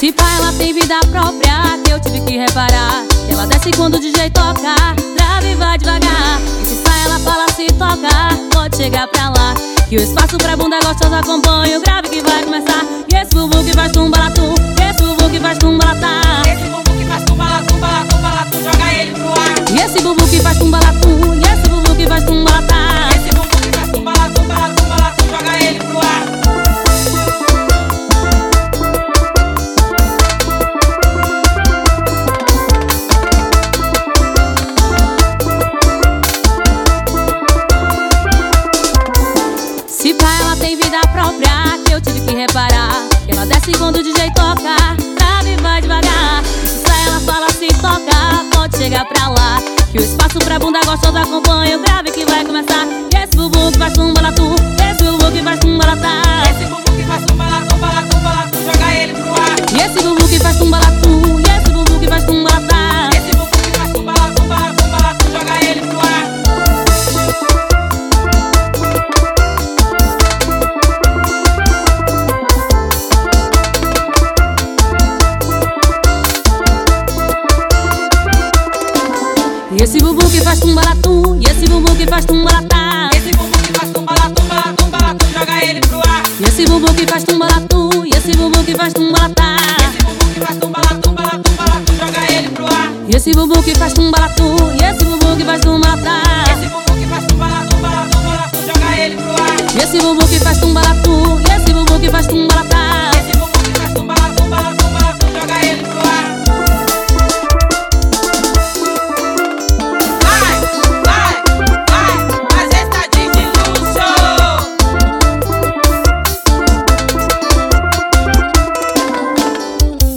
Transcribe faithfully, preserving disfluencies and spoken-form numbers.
Se pá, ela tem vida própria, que eu tive que reparar. Ela desce quando o D J toca, grave e vai devagar. E se sai, ela fala, se toca, pode chegar pra lá. Que o espaço pra bunda gostosa acompanha o grave que vai começar. E esse bumbum que faz tumbalatum, esse bumbum que faz tumbalatum, esse bumbum que faz tumbalatum, balatum, balatum, joga ele pro ar. e esse bumbum que faz tumbalatum, e esse bumbum que faz tumbalatum, esse bumbum que faz tumbalatum, balatum, balatum, joga ele pro ar. Se pá, ela tem vida própria, que eu tive que reparar. Ela desce quando o D J toca, grave e vai devagar. E se sai, ela fala, se toca, pode chegar pra lá. Que o espaço pra bunda gostosa acompanha o grave que vai começar. E esse bumbum que faz tumbalatum, esse bumbum que faz tumbalatum, Esse bumbum que faz tumbalatum, balatum, balatum, joga ele pro ar. e esse bumbum que faz tumbalatum, e esse bumbum que faz tumbalatum, Esse bumbum que faz tumbalatum, balatum, balatum, joga ele pro ar. e esse bumbum que faz tumbalatum, e esse bumbum que faz tumbalatum, Esse bumbum que faz tumbalatum, balatum, balatum, joga ele pro ar. e esse bumbum que faz tumbalatum, e esse bumbum que faz tumbalatum, Esse bumbum que faz tumbalatum, balatum, balatum, joga ele pro ar. e esse bumbum que faz tumbalatum, e esse bumbum que faz tumbalatum, Esse bumbum que faz tumbalatum, balatum, balatum, joga ele pro ar. e esse bumbum que faz tumbalatum, e esse bumbum que faz tumbalatum.